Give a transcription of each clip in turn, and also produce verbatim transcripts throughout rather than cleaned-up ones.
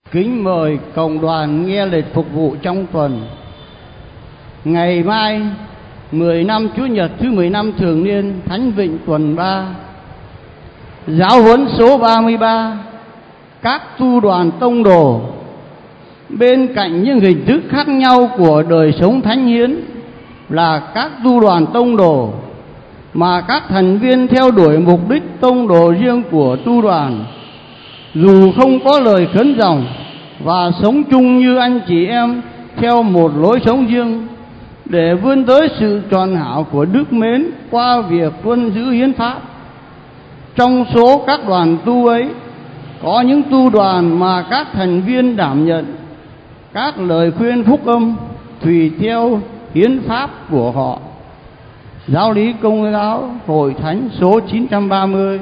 Kính mời cộng đoàn nghe lệnh phục vụ trong tuần. Ngày mai mười năm Chủ nhật thứ mười lăm thường niên Thánh Vịnh tuần ba, giáo huấn số ba mươi ba, các tu đoàn tông đồ. Bên cạnh những hình thức khác nhau của đời sống thánh hiến là các tu đoàn tông đồ, mà các thành viên theo đuổi mục đích tông đồ riêng của tu đoàn, dù không có lời khấn dòng và sống chung như anh chị em theo một lối sống riêng, để vươn tới sự tròn hảo của đức mến qua việc tuân giữ hiến pháp. Trong số các đoàn tu ấy, có những tu đoàn mà các thành viên đảm nhận các lời khuyên phúc âm tùy theo hiến pháp của họ. Giáo lý Công giáo Hội Thánh số chín trăm ba mươi.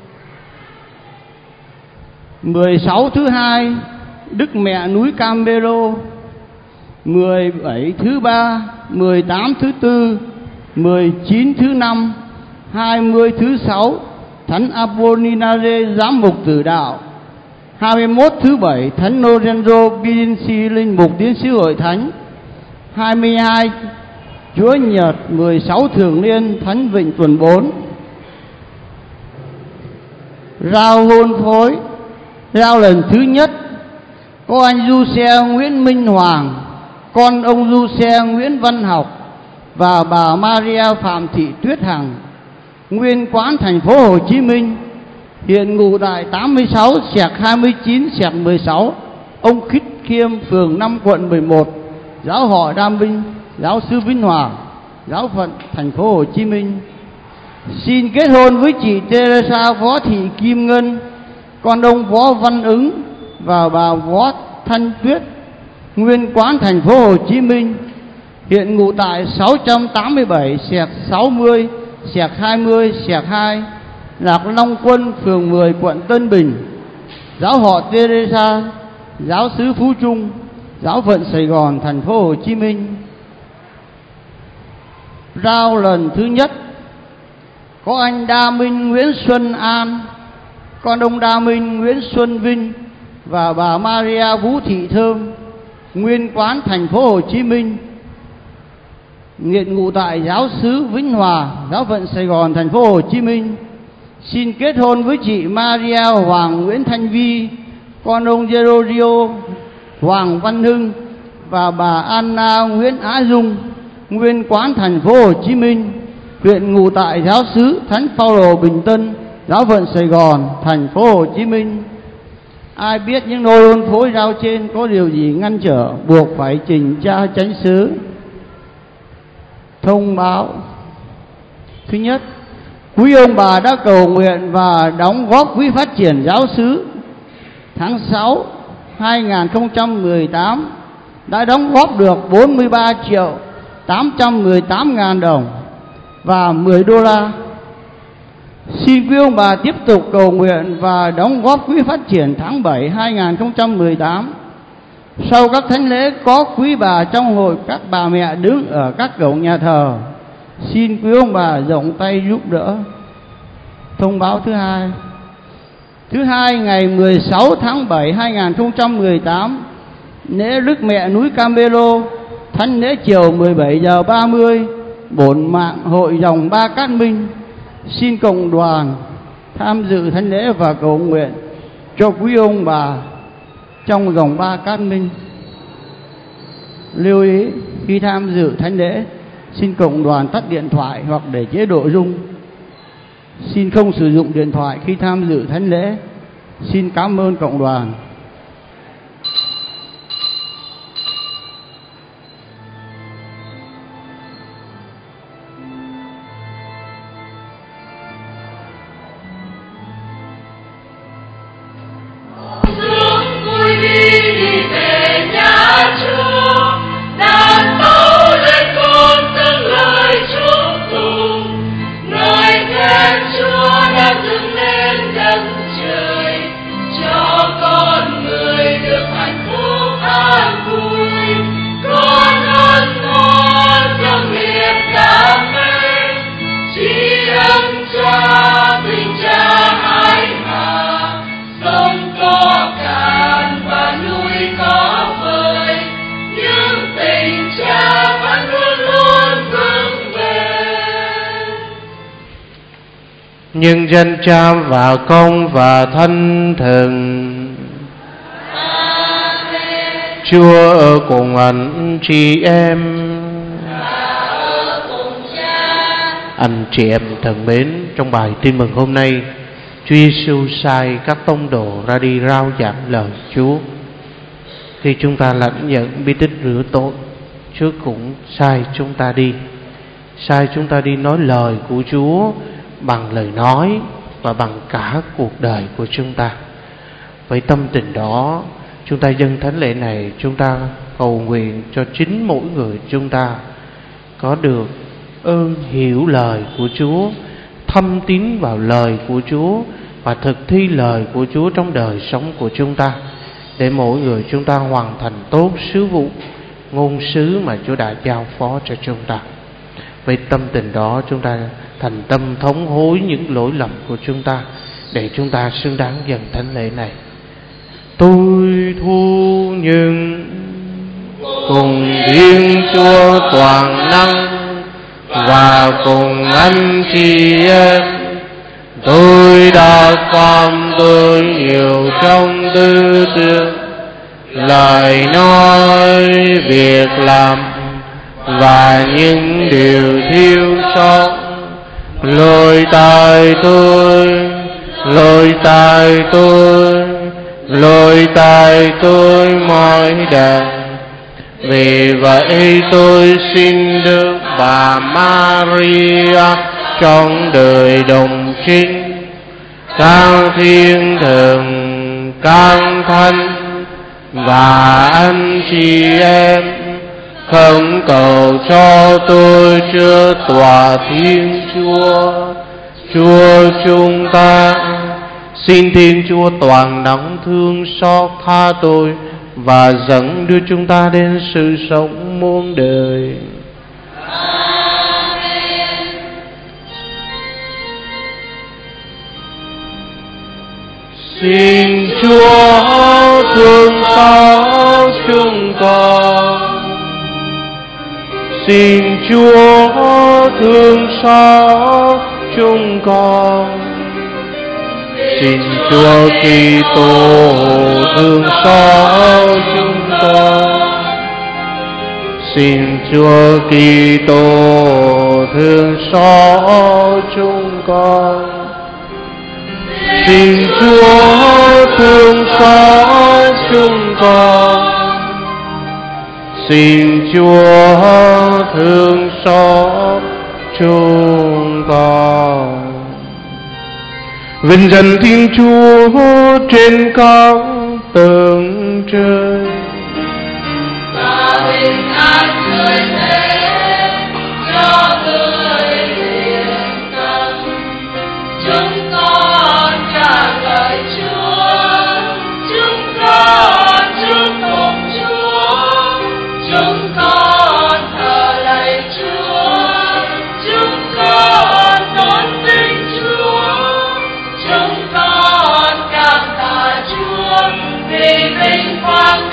mười sáu thứ hai, Đức Mẹ núi Carmelo. mười bảy thứ ba, mười tám thứ tư, mười chín thứ năm, hai mươi thứ sáu, Thánh Apollinaire giám mục tử đạo. hai mươi mốt thứ bảy, Thánh Lorenzo Pinci linh mục tiến sĩ Hội Thánh. hai mươi hai Chúa nhật mười sáu thường niên Thánh Vịnh tuần bốn. Rao hôn phối. Rao lần thứ nhất có anh du xe Nguyễn Minh Hoàng, con ông du xe Nguyễn Văn Học và bà Maria Phạm Thị Tuyết Hằng, nguyên quán thành phố Hồ Chí Minh, hiện ngụ tại tám mươi sáu xẹt hai mươi chín xẹt mười sáu Ông Khít Khiêm, phường năm, quận mười một, giáo họ Đam Minh, giáo sư Vĩnh Hòa, giáo phận thành phố Hồ Chí Minh. Xin kết hôn với chị Teresa Võ Thị Kim Ngân, con ông Võ Văn Ứng và bà Võ Thanh Tuyết, nguyên quán thành phố Hồ Chí Minh, hiện ngụ tại sáu trăm tám mươi bảy xẹt sáu mươi xẹt hai mươi xẹt hai Lạc Long Quân, phường mười, quận Tân Bình, giáo họ Teresa, giáo xứ Phú Trung, giáo phận Sài Gòn, thành phố Hồ Chí Minh. Rao lần thứ nhất có anh Đa Minh Nguyễn Xuân An, con ông Đa Minh Nguyễn Xuân Vinh và bà Maria Vũ Thị Thơm, nguyên quán thành phố Hồ Chí Minh, hiện ngụ tại giáo xứ Vĩnh Hòa, giáo phận Sài Gòn, thành phố Hồ Chí Minh. Xin kết hôn với chị Maria Hoàng Nguyễn Thanh Vi, con ông Gerodio Hoàng Văn Hưng và bà Anna Nguyễn Á Dung, nguyên quán thành phố Hồ Chí Minh, hiện ngụ tại giáo xứ Thánh Phaolô Bình Tân, giáo phận Sài Gòn, thành phố Hồ Chí Minh. Ai biết những nơi hôn phối rao trên có điều gì ngăn trở, buộc phải trình tra chánh xứ. Thông báo. Thứ nhất, quý ông bà đã cầu nguyện và đóng góp quỹ phát triển giáo xứ. Tháng sáu hai nghìn không trăm mười tám đã đóng góp được bốn mươi ba triệu tám trăm mười tám ngàn đồng và mười đô la. Xin quý ông bà tiếp tục cầu nguyện và đóng góp quỹ phát triển tháng bảy hai nghìn không trăm mười tám. Sau các thánh lễ có quý bà trong hội các bà mẹ đứng ở các cổng nhà thờ. Xin quý ông bà rộng tay giúp đỡ. Thông báo thứ hai. Thứ hai, ngày mười sáu tháng bảy hai nghìn không trăm mười tám, lễ Đức Mẹ núi Carmelo, thánh lễ chiều mười bảy giờ ba mươi, bổn mạng hội dòng Ba Cát Minh. Xin cộng đoàn tham dự thánh lễ và cầu nguyện cho quý ông bà trong dòng Ba Cát Minh. Lưu ý, khi tham dự thánh lễ, xin cộng đoàn tắt điện thoại hoặc để chế độ rung. Xin không sử dụng điện thoại khi tham dự thánh lễ. Xin cảm ơn cộng đoàn. Chúa đã dâng lên đất trời cho con nhân danh Cha và Con và Thánh Thần. Chúa ở cùng anh chị em. Anh chị em thân mến, trong bài tin mừng hôm nay, Chúa Giêsu sai các tông đồ ra đi rao giảng lời Chúa. Khi chúng ta lãnh nhận bí tích rửa tội, Chúa cũng sai chúng ta đi, sai chúng ta đi nói lời của Chúa bằng lời nói và bằng cả cuộc đời của chúng ta. Với tâm tình đó, chúng ta dâng thánh lễ này, chúng ta cầu nguyện cho chính mỗi người chúng ta có được ơn hiểu lời của Chúa, thâm tín vào lời của Chúa và thực thi lời của Chúa trong đời sống của chúng ta, để mỗi người chúng ta hoàn thành tốt sứ vụ ngôn sứ mà Chúa đã giao phó cho chúng ta. Với tâm tình đó, chúng ta thành tâm thống hối những lỗi lầm của chúng ta để chúng ta xứng đáng dâng thánh lễ này. Tôi thu nhận cùng Thiên Chúa toàn năng và cùng anh chị em, tôi đã phạm tôi nhiều trong tư tưởng, lời nói, việc làm và những điều thiếu sót. Lỗi tại tôi, lỗi tại tôi, lỗi tại tôi mọi đàn. Vì vậy tôi xin Đức Bà Maria trong đời đồng trinh, các thiên thần, các thánh và anh chị em khẩn cầu cho tôi trước tòa Thiên Chúa, Chúa chúng ta. Xin Thiên Chúa toàn năng thương xót tha tôi và dẫn đưa chúng ta đến sự sống muôn đời. Amen. Xin Chúa thương xót chúng con. Xin Chúa thương xót chúng con. Xin Chúa Kitô thương xót chúng con. Xin Chúa Kitô thương xót chúng con. Xin Chúa thương xót chúng con. Xin Chúa thương xót chúng con. Vinh danh Thiên Chúa trên các tầng trời. Và bình an tươi thế cho người hiền tâm. Chúng con trả lời Chúa, chúng con chúc mừng Chúa, chúng con thờ lạy Chúa, chúng con tôn vinh Chúa, chúng con cảm tạ Chúa vì vinh quang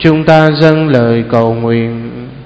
Chúng ta dâng lời cầu nguyện.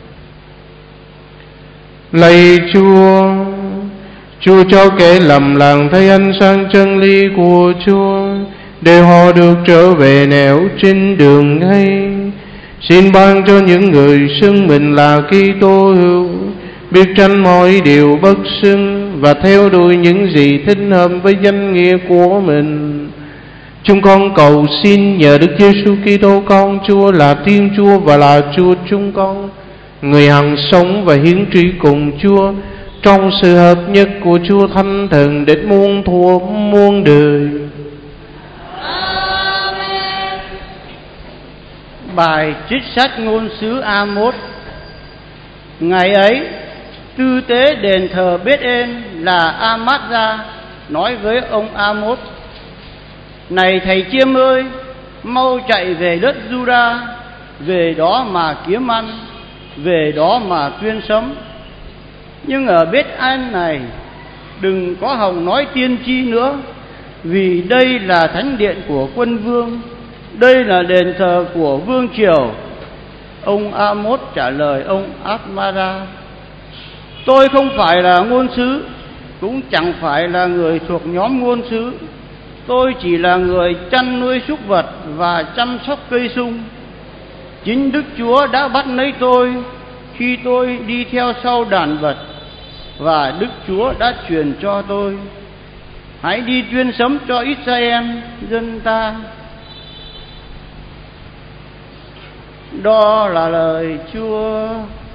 Lạy Chúa, Chúa cho kẻ lầm làng thấy ánh sáng chân lý của Chúa, để họ được trở về nẻo trên đường ngay. Xin ban cho những người xưng mình là Kitô hữu biết tránh mọi điều bất xưng và theo đuổi những gì thích hợp với danh nghĩa của mình. Chúng con cầu xin nhờ Đức Giêsu Kitô con Chúa là Thiên Chúa và là Chúa chúng con, người hằng sống và hiến trí cùng Chúa trong sự hợp nhất của Chúa Thánh Thần đến muôn thuở muôn đời. Amen. Bài trích sách ngôn sứ A-mốt. Ngày ấy, tư tế đền thờ Bết-ên là A-mát-gia nói với ông A-mốt: Này thầy chiêm ơi, mau chạy về đất Giu-đa, về đó mà kiếm ăn, về đó mà tuyên sấm. Nhưng ở Bết-an này đừng có hòng nói tiên tri nữa, vì đây là thánh điện của quân vương, đây là đền thờ của vương triều. Ông A-mốt trả lời ông Át-ma-ra: Tôi không phải là ngôn sứ, cũng chẳng phải là người thuộc nhóm ngôn sứ. Tôi chỉ là người chăn nuôi súc vật và chăm sóc cây sung. Chính Đức Chúa đã bắt lấy tôi khi tôi đi theo sau đàn vật, và Đức Chúa đã truyền cho tôi: Hãy đi tuyên sấm cho Israel dân ta. Đó là lời Chúa.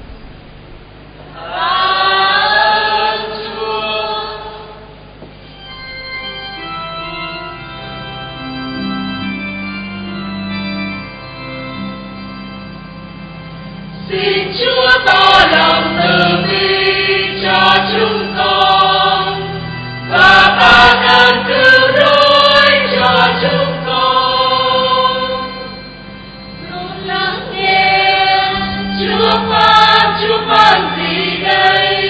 Xin Chúa tỏ lòng từ bi cho chúng con và ban ơn cứu rỗi cho chúng con. Luôn lắng nghe Chúa phán, Chúa phán gì đây?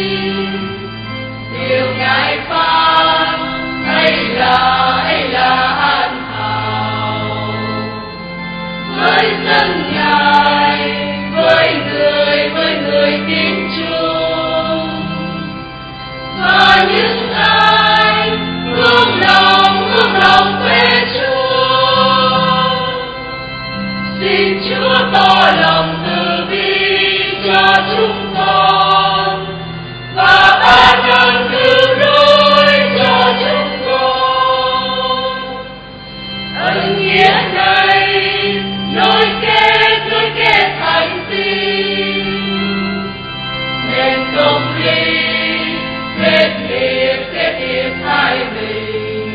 Điều Ngài phán hay là hay là an hảo với dân Ngài, với người với người tín chúng, và những ai hướng lòng hướng lòng về Chúa. Xin Chúa tỏ lòng từ bi cho chúng con và ban ơn cứu rỗi cho chúng con. Ân nghĩa này nối kết nối kết thành tin, nên công lý kết hiệp kết hiệp hai mình.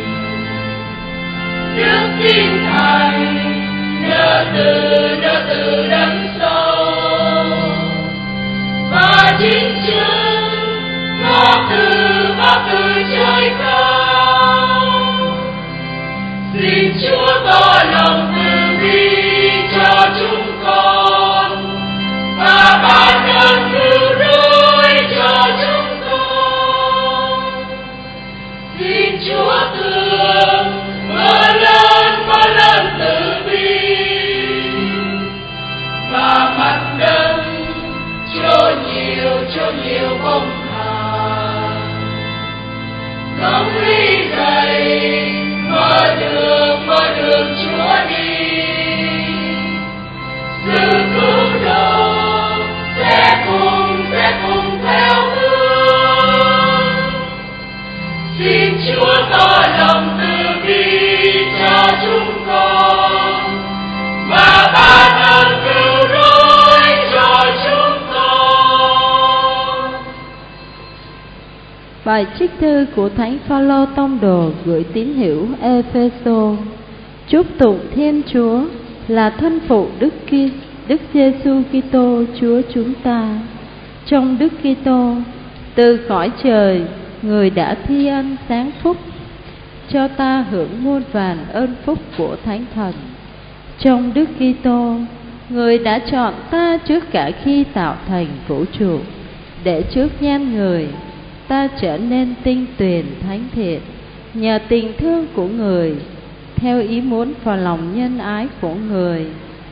Đức tin thành nợ từ nợ từ đấng sâu, và chính chứng ngõ từ ngõ từ trời cao. Xin Chúa tỏ lòng từ bi cho chúng con và ban ơn cứu rỗi cho chúng con. Xin Chúa thương mở lớn mở lớn từ bi, và mặt đất cho nhiều cho nhiều công thả. Công lý dày mở đường mở đường Chúa đi, sự cứu độ sẽ cùng sẽ cùng theo hướng. Xin Chúa tỏ lòng từ bi cho chúng con và ban ơn cứu rỗi cho chúng con. Bài trích thư của Thánh Phaolô tông đồ gửi tín hữu Ê-phê-sô. Chúc tụng Thiên Chúa là thân phụ Đức Ki Đức Giêsu Kitô Chúa chúng ta. Trong Đức Kitô, từ cõi trời, người đã thi ân sáng phúc cho ta hưởng muôn vàn ơn phúc của Thánh Thần. Trong Đức Kitô, người đã chọn ta trước cả khi tạo thành vũ trụ, để trước nhan người ta trở nên tinh tuyền thánh thiện nhờ tình thương của người, theo ý muốn và lòng nhân ái của người.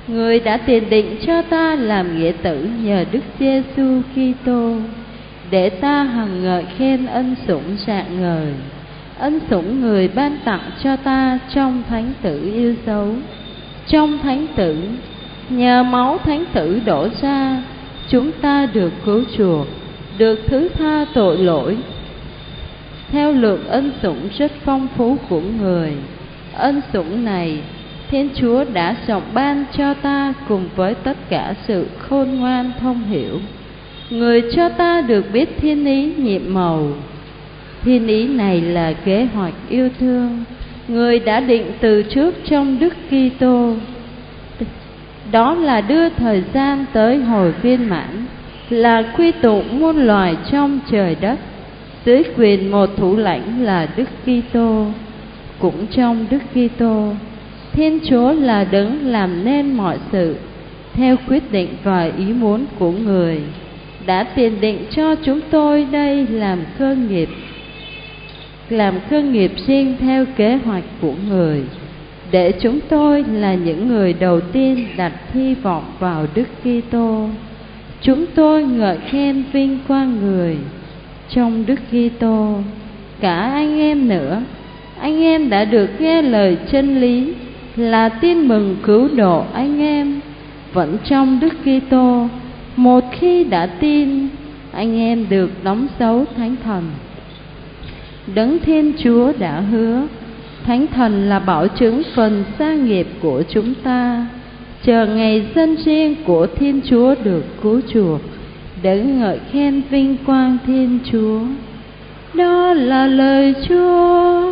Người đã tiền định cho ta làm nghĩa tử nhờ Đức Giêsu Kitô, để ta hằng ngợi khen ân sủng rạng ngời, ân sủng Người ban tặng cho ta trong thánh tử yêu dấu. Trong thánh tử, nhờ máu thánh tử đổ ra, chúng ta được cứu chuộc, được thứ tha tội lỗi. Theo lượng ân sủng rất phong phú của Người, ân sủng này Thiên Chúa đã rộng ban cho ta cùng với tất cả sự khôn ngoan thông hiểu. Người cho ta được biết thiên ý nhiệm màu. Thiên ý này là kế hoạch yêu thương Người đã định từ trước trong Đức Kitô. Đó là đưa thời gian tới hồi viên mãn, là quy tụ muôn loài trong trời đất dưới quyền một thủ lãnh là Đức Kitô. Cũng trong Đức Kitô, Thiên Chúa là đấng làm nên mọi sự theo quyết định và ý muốn của Người, đã tiền định cho chúng tôi đây làm cơ nghiệp, làm cơ nghiệp riêng theo kế hoạch của Người, để chúng tôi là những người đầu tiên đặt hy vọng vào Đức Kitô. Chúng tôi ngợi khen vinh quang Người. Trong Đức Kitô, cả anh em nữa, anh em đã được nghe lời chân lý là tin mừng cứu độ anh em. Vẫn trong Đức Kitô, một khi đã tin, anh em được đóng dấu Thánh Thần. Đấng Thiên Chúa đã hứa, Thánh Thần là bảo chứng phần gia nghiệp của chúng ta, chờ ngày dân riêng của Thiên Chúa được cứu chuộc, để ngợi khen vinh quang Thiên Chúa. Đó là lời Chúa.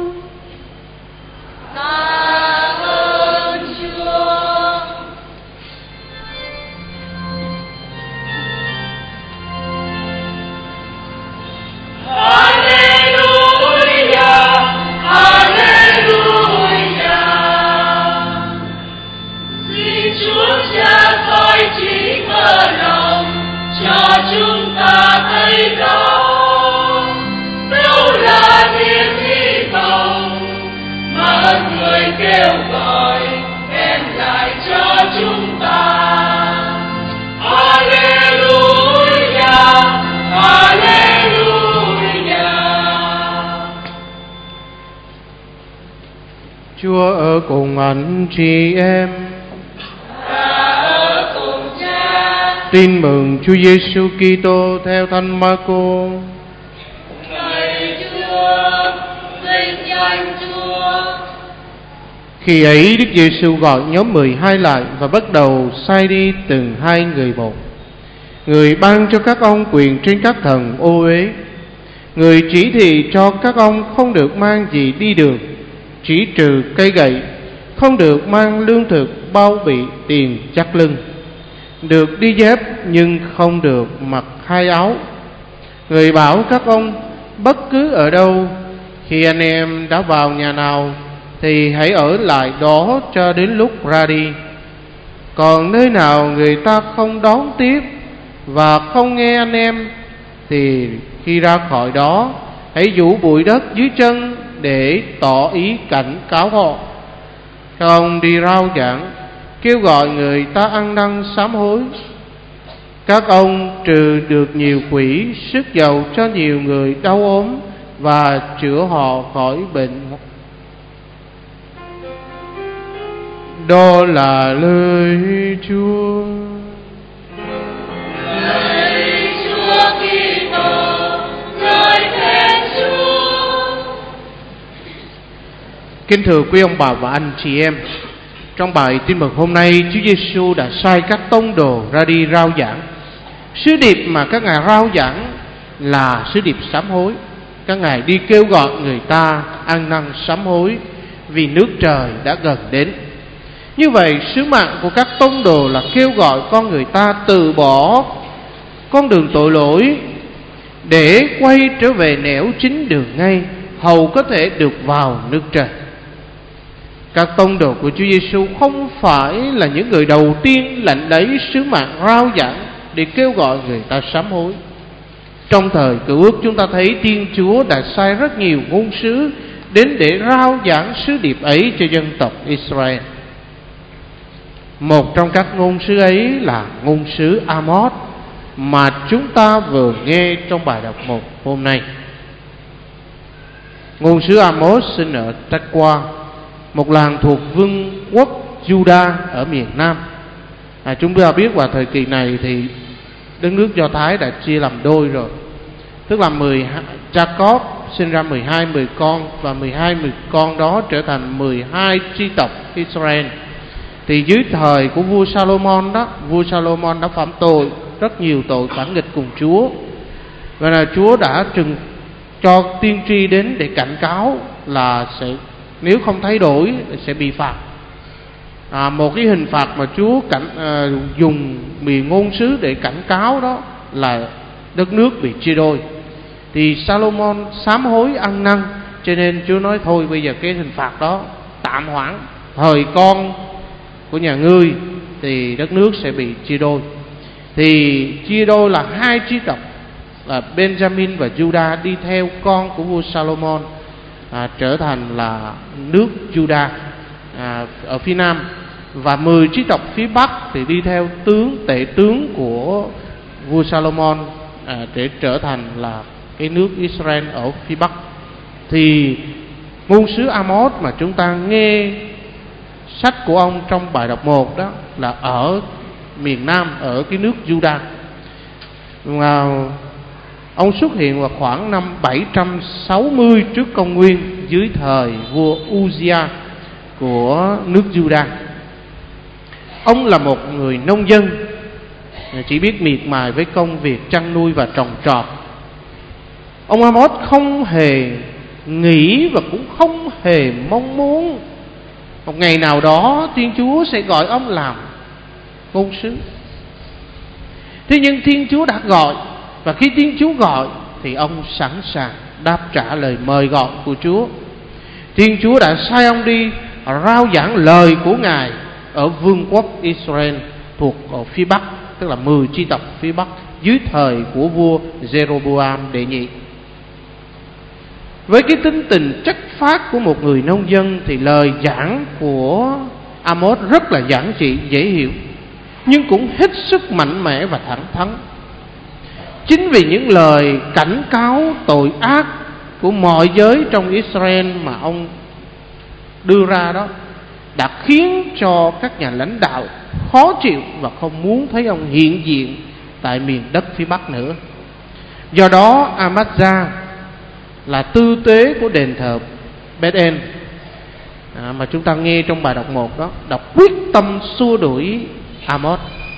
Tạ ơn Chúa. Hallelujah, Hallelujah. Xin Chúa Cha soi chỉ mở lòng cho chúng ta thấy rõ đâu là niềm hy vọng mà Người kêu gọi đem lại cho chúng ta. Hallelujah, Hallelujah. Chúa ở cùng anh chị em. Ở cùng Cha. Tin mừng Chúa Giêsu Kitô theo Thánh Marco. Lạy Chúa, vinh danh Chúa. Khi ấy Đức Giêsu gọi nhóm mười hai lại và bắt đầu sai đi từng hai người một. Người ban cho các ông quyền trên các thần ô uế. Người chỉ thị cho các ông không được mang gì đi đường, chỉ trừ cây gậy, không được mang lương thực, bao bị, tiền chắt lưng, được đi dép nhưng không được mặc hai áo. Người bảo các ông bất cứ ở đâu, khi anh em đã vào nhà nào thì hãy ở lại đó cho đến lúc ra đi. Còn nơi nào người ta không đón tiếp và không nghe anh em, thì khi ra khỏi đó hãy vũ bụi đất dưới chân để tỏ ý cảnh cáo họ. Các ông đi rao giảng, kêu gọi người ta ăn năn sám hối. Các ông trừ được nhiều quỷ, sức giàu cho nhiều người đau ốm và chữa họ khỏi bệnh. Đó là lời Chúa. Lạy Chúa Kitô, lời khen Chúa. Kính thưa quý ông bà và anh chị em, trong bài tin mừng hôm nay, Chúa Giêsu đã sai các tông đồ ra đi rao giảng. Sứ điệp mà các ngài rao giảng là sứ điệp sám hối. Các ngài đi kêu gọi người ta ăn năn sám hối vì nước trời đã gần đến. Như vậy, sứ mạng của các tông đồ là kêu gọi con người ta từ bỏ con đường tội lỗi để quay trở về nẻo chính đường ngay, hầu có thể được vào nước trời. Các tông đồ của Chúa Giêsu không phải là những người đầu tiên lãnh lấy sứ mạng rao giảng để kêu gọi người ta sám hối. Trong thời Cựu Ước, chúng ta thấy Thiên Chúa đã sai rất nhiều ngôn sứ đến để rao giảng sứ điệp ấy cho dân tộc Israel. Một trong các ngôn sứ ấy là ngôn sứ Amos mà chúng ta vừa nghe trong bài đọc một hôm nay. Ngôn sứ Amos sinh ở Tekoa, một làng thuộc vương quốc Juda ở miền Nam. À, chúng ta biết vào thời kỳ này thì đất nước Do Thái đã chia làm đôi rồi. Tức là mười Jacob sinh ra mười hai mười con, và mười hai mười con đó trở thành mười hai chi tộc Israel. Thì dưới thời của vua Salomon đó, vua Salomon đã phạm tội rất nhiều tội phản nghịch cùng Chúa, và là Chúa đã trừng cho tiên tri đến để cảnh cáo là sẽ nếu không thay đổi sẽ bị phạt. À, một cái hình phạt mà Chúa cảnh à, dùng miệng ngôn sứ để cảnh cáo đó là đất nước bị chia đôi. Thì Salomon sám hối ăn năn, cho nên Chúa nói thôi bây giờ cái hình phạt đó tạm hoãn, thời con của nhà ngươi thì đất nước sẽ bị chia đôi. Thì chia đôi là hai chi tộc là Benjamin và Judah đi theo con của vua Salomon, à, trở thành là nước Judah à, ở phía nam, và mười chi tộc phía bắc thì đi theo tướng tể tướng của vua Salomon à, để trở thành là cái nước Israel ở phía bắc. Thì ngôn sứ Amos mà chúng ta nghe sách của ông trong bài đọc một đó là ở miền Nam, ở cái nước Judah. Và ông xuất hiện vào khoảng năm bảy trăm sáu mươi trước công nguyên dưới thời vua Uzziah của nước Judah. Ông là một người nông dân, chỉ biết miệt mài với công việc chăn nuôi và trồng trọt. Ông Amos không hề nghĩ và cũng không hề mong muốn một ngày nào đó Thiên Chúa sẽ gọi ông làm ngôn sứ. Thế nhưng Thiên Chúa đã gọi, và khi Thiên Chúa gọi thì ông sẵn sàng đáp trả lời mời gọi của Chúa. Thiên Chúa đã sai ông đi rao giảng lời của Ngài ở vương quốc Israel thuộc ở phía Bắc, tức là mười chi tộc phía Bắc dưới thời của vua Jeroboam đệ nhị. Với cái tính tình chất phác của một người nông dân thì lời giảng của Amos rất là giản dị, dễ hiểu, nhưng cũng hết sức mạnh mẽ và thẳng thắn. Chính vì những lời cảnh cáo tội ác của mọi giới trong Israel mà ông đưa ra đó đã khiến cho các nhà lãnh đạo khó chịu và không muốn thấy ông hiện diện tại miền đất phía Bắc nữa. Do đó Amazia là tư tế của đền thờ Bethel à, mà chúng ta nghe trong bài đọc một đó, đã quyết tâm xua đuổi Amos.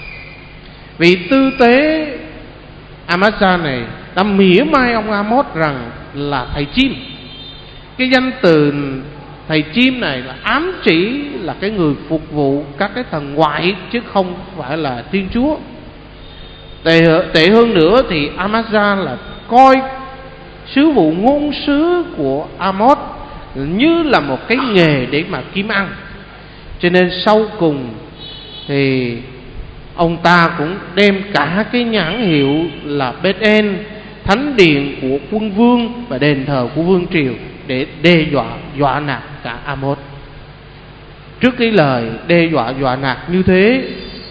Vì tư tế Amazia này đã mỉa mai ông Amos rằng là thầy chim. Cái danh từ thầy chim này là ám chỉ là cái người phục vụ các cái thần ngoại, chứ không phải là Thiên Chúa. Tệ, tệ hơn nữa thì Amazia là coi sứ vụ ngôn sứ của Amos như là một cái nghề để mà kiếm ăn. Cho nên sau cùng thì ông ta cũng đem cả cái nhãn hiệu là Bethel, thánh điện của quân vương và đền thờ của vương triều để đe dọa dọa nạt cả Amos. Trước cái lời đe dọa dọa nạt như thế,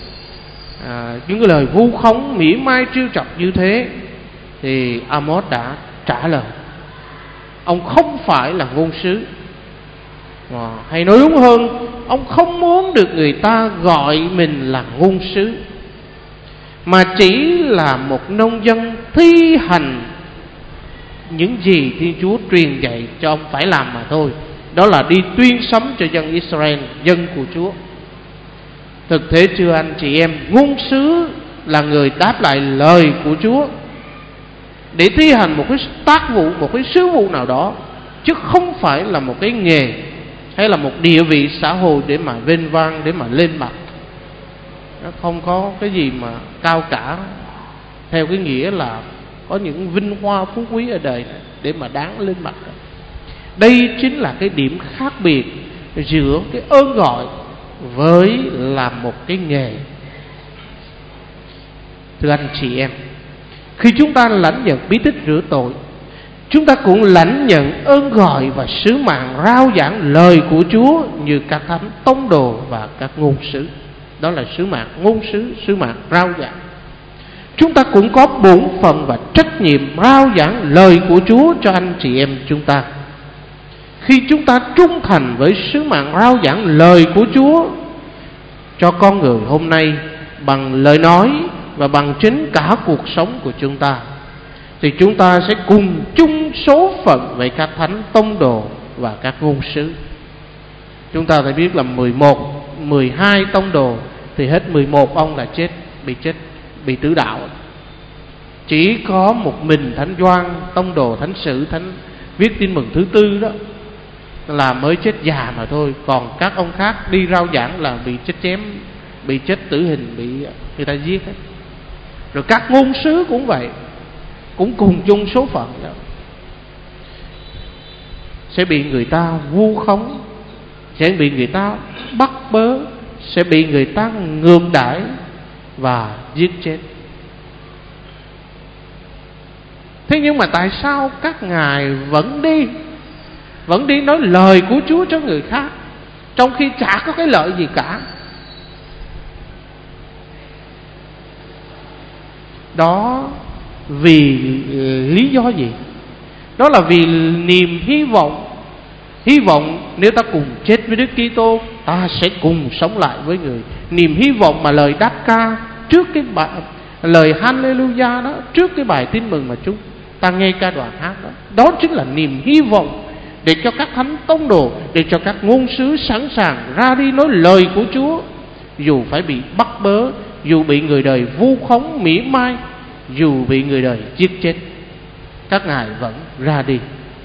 à, những cái lời vu khống mỉa mai trêu chọc như thế, thì Amos đã trả lời ông không phải là ngôn sứ, à, hay nói đúng hơn, ông không muốn được người ta gọi mình là ngôn sứ, mà chỉ là một nông dân thi hành những gì Thiên Chúa truyền dạy cho ông phải làm mà thôi. Đó là đi tuyên sấm cho dân Israel, dân của Chúa. Thực thế chưa anh chị em, ngôn sứ là người đáp lại lời của Chúa để thi hành một cái tác vụ, một cái sứ vụ nào đó, chứ không phải là một cái nghề hay là một địa vị xã hội để mà vênh vang, để mà lên mặt. Nó không có cái gì mà cao cả theo cái nghĩa là có những vinh hoa phú quý ở đời này để mà đáng lên mặt. Đây chính là cái điểm khác biệt giữa cái ơn gọi với là một cái nghề. Thưa anh chị em, khi chúng ta lãnh nhận bí tích rửa tội, chúng ta cũng lãnh nhận ơn gọi và sứ mạng rao giảng lời của Chúa như các thánh tông đồ và các ngôn sứ. đó là sứ mạng ngôn sứ, sứ mạng rao giảng. Chúng ta cũng có bổn phận và trách nhiệm rao giảng lời của Chúa cho anh chị em chúng ta. Khi chúng ta trung thành với sứ mạng rao giảng lời của Chúa cho con người hôm nay bằng lời nói và bằng chính cả cuộc sống của chúng ta, thì chúng ta sẽ cùng chung số phận với các thánh tông đồ và các ngôn sứ. Chúng ta phải biết là mười một, mười hai tông đồ thì hết mười một ông là chết, bị chết, bị tử đạo. Chỉ có một mình Thánh Gioan, tông đồ thánh sử, thánh viết tin mừng thứ tư đó là mới chết già mà thôi. Còn các ông khác đi rao giảng là bị chết chém, bị chết tử hình, bị người ta giết hết. Rồi các ngôn sứ cũng vậy, cũng cùng chung số phận đó, sẽ bị người ta vu khống, sẽ bị người ta bắt bớ, sẽ bị người ta ngược đãi và giết chết. Thế nhưng mà tại sao các ngài vẫn đi Vẫn đi nói lời của Chúa cho người khác, trong khi chả có cái lợi gì cả? Đó vì lý do gì? Đó là vì niềm hy vọng. Hy vọng nếu ta cùng chết với Đức Kitô, ta sẽ cùng sống lại với người. Niềm hy vọng mà lời đáp ca trước cái bài, lời Hallelujah đó, trước cái bài tin mừng mà chúng ta nghe ca đoàn hát đó, đó chính là niềm hy vọng để cho các thánh tông đồ, để cho các ngôn sứ sẵn sàng ra đi nói lời của Chúa, dù phải bị bắt bớ, dù bị người đời vu khống mỉa mai, dù bị người đời giết chết, các ngài vẫn ra đi.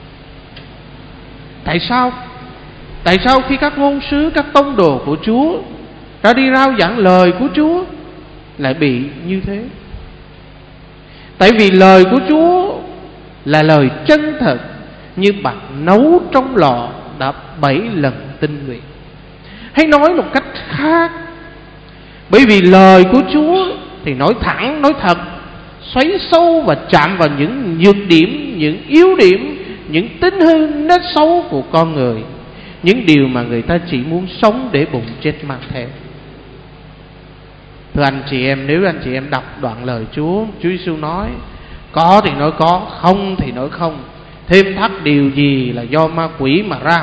Tại sao? Tại sao khi các ngôn sứ, các tông đồ của Chúa ra đi rao giảng lời của Chúa lại bị như thế? Tại vì lời của Chúa là lời chân thật, như bạc nấu trong lò đã bảy lần tinh luyện. Hay nói một cách khác, bởi vì lời của Chúa thì nói thẳng, nói thật, xoáy sâu và chạm vào những nhược điểm, những yếu điểm, những tính hư nết xấu của con người, những điều mà người ta chỉ muốn sống để bụng chết mang theo. Thưa anh chị em, nếu anh chị em đọc đoạn lời Chúa, Chúa Giêsu nói có thì nói có, không thì nói không, thêm thắt điều gì là do ma quỷ mà ra.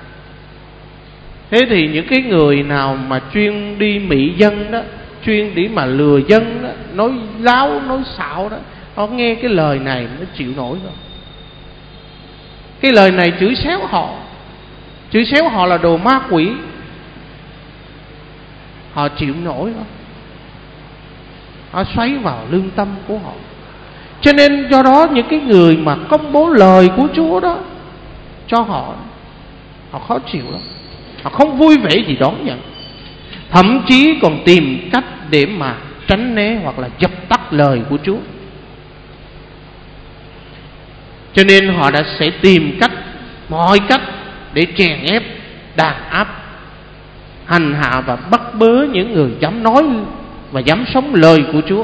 Thế thì những cái người nào mà chuyên đi mị dân đó, chuyên đi mà lừa dân đó, nói láo, nói xạo đó, họ nghe cái lời này nó chịu nổi rồi. Cái lời này chửi xéo họ, chửi xéo họ là đồ ma quỷ, họ chịu nổi không? Họ xoáy vào lương tâm của họ. Cho nên do đó những cái người mà công bố lời của Chúa đó cho họ, họ khó chịu lắm, họ không vui vẻ gì đón nhận, thậm chí còn tìm cách để mà tránh né hoặc là dập tắt lời của Chúa. Cho nên họ đã sẽ tìm cách, mọi cách để chèn ép, đàn áp, hành hạ và bắt bớ những người dám nói và dám sống lời của Chúa.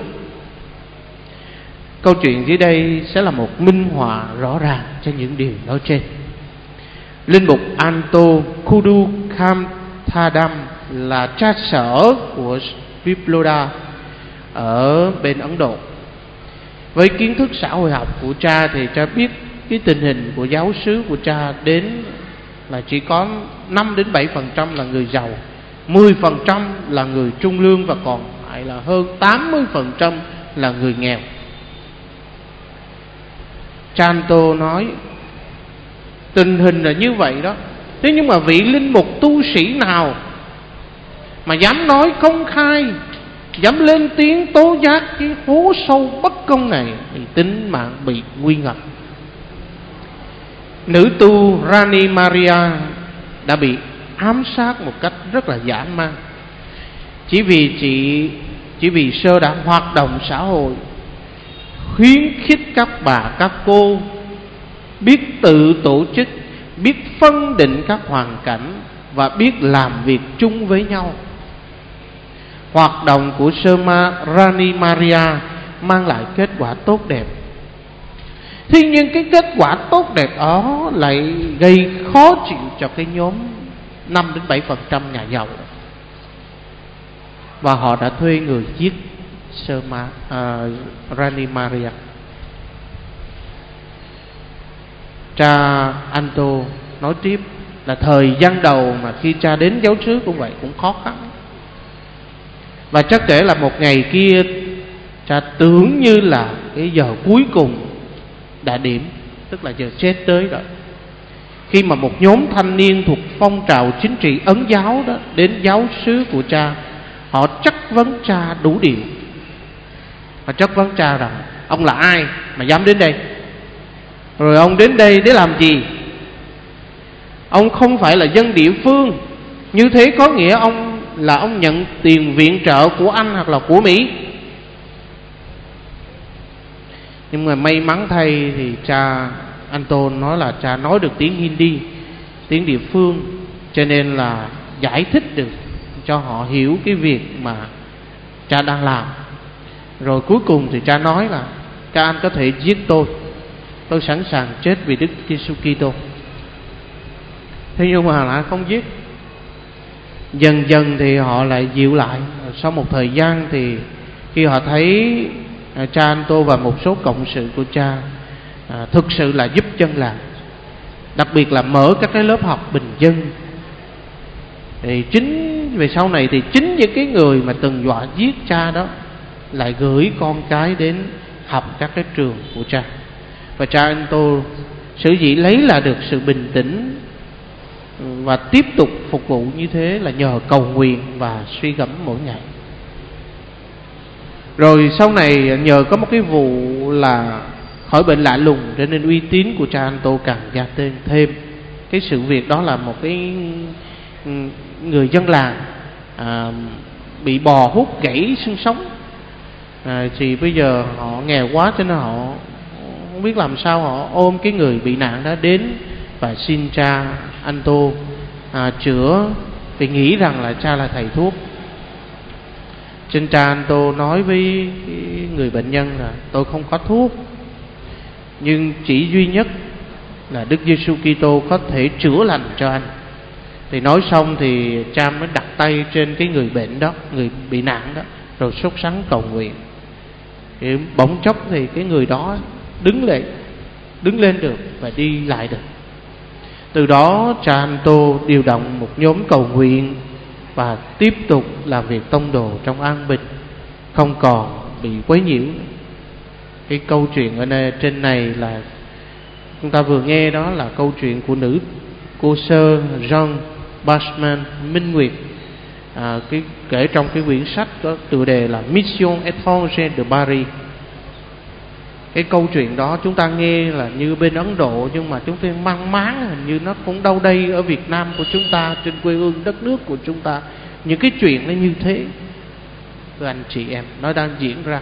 Câu chuyện dưới đây sẽ là một minh họa rõ ràng cho những điều nói trên. Linh mục Anto Kudu Kamthadam là cha sở của Viploda ở bên Ấn Độ. Với kiến thức xã hội học của cha thì cha biết cái tình hình của giáo xứ của cha đến là chỉ có năm đến bảy phần trăm là người giàu, mười phần trăm là người trung lương và còn lại là hơn tám mươi phần trăm là người nghèo. Chanto nói tình hình là như vậy đó. Thế nhưng mà vị linh mục tu sĩ nào mà dám nói công khai, dám lên tiếng tố giác cái hố sâu bất công này thì tính mạng bị nguy ngập. Nữ tu Rani Maria đã bị ám sát một cách rất là dã man, chỉ vì chị chỉ vì sơ đã hoạt động xã hội, khuyến khích các bà các cô biết tự tổ chức, biết phân định các hoàn cảnh và biết làm việc chung với nhau. Hoạt động của Sơ Ma Rani Maria mang lại kết quả tốt đẹp. Thế nhưng cái kết quả tốt đẹp đó lại gây khó chịu cho cái nhóm năm đến bảy phần trăm nhà giàu. và họ đã thuê người giết Sơ Ma, à, Rani Maria. Cha Anto nói tiếp là thời gian đầu mà khi cha đến giáo xứ cũng vậy, cũng khó khăn. Và chắc kể là một ngày kia cha tưởng như là cái giờ cuối cùng đã điểm, tức là giờ chết tới rồi. Khi mà một nhóm thanh niên thuộc phong trào chính trị Ấn giáo đó đến giáo xứ của cha, họ chất vấn cha đủ điều. Họ chất vấn cha rằng ông là ai mà dám đến đây, rồi ông đến đây để làm gì? Ông không phải là dân địa phương, như thế có nghĩa ông là ông nhận tiền viện trợ của Anh hoặc là của Mỹ. Nhưng mà may mắn thay thì cha Anton nói là cha nói được tiếng Hindi, tiếng địa phương, cho nên là giải thích được cho họ hiểu cái việc mà cha đang làm. Rồi cuối cùng thì cha nói là các anh có thể giết tôi, tôi sẵn sàng chết vì Đức Giêsu Kitô. Thế nhưng mà lại không giết. Dần dần thì họ lại dịu lại. Sau một thời gian thì khi họ thấy cha Anto và một số cộng sự của cha à, thực sự là giúp dân làng, đặc biệt là mở các cái lớp học bình dân, thì chính về sau này thì chính những cái người mà từng dọa giết cha đó lại gửi con cái đến học các cái trường của cha. Và cha Anto sở dĩ lấy là được sự bình tĩnh và tiếp tục phục vụ như thế là nhờ cầu nguyện và suy gẫm mỗi ngày. Rồi sau này nhờ có một cái vụ là khỏi bệnh lạ lùng, cho nên uy tín của cha Anto càng gia tăng thêm. Cái sự việc đó là một cái người dân làng à, bị bò hút gãy xương sống, à, thì bây giờ họ nghèo quá cho nên họ không biết làm sao, họ ôm cái người bị nạn đó đến và xin cha Anto à, chữa, vì nghĩ rằng là cha là thầy thuốc. Trên cha Anto nói với người bệnh nhân là tôi không có thuốc, nhưng chỉ duy nhất là Đức Giêsu Kitô có thể chữa lành cho anh. Thì nói xong thì cha mới đặt tay trên cái người bệnh đó, người bị nạn đó, rồi sốt sắng cầu nguyện. Thì bỗng chốc thì cái người đó đứng lên, đứng lên được và đi lại được. Từ đó cha Anto điều động một nhóm cầu nguyện và tiếp tục làm việc tông đồ trong an bình, không còn bị quấy nhiễu. Cái câu chuyện ở đây, trên này là chúng ta vừa nghe, đó là câu chuyện của nữ cô sơ Jean Bachman Minh Nguyệt, à, cái, kể trong cái quyển sách có tựa đề là Mission étrangère de Paris. Cái câu chuyện đó chúng ta nghe là như bên Ấn Độ, nhưng mà chúng ta mang máng hình như nó cũng đâu đây ở Việt Nam của chúng ta, trên quê hương đất nước của chúng ta. Những cái chuyện nó như thế, thưa anh chị em, nó đang diễn ra.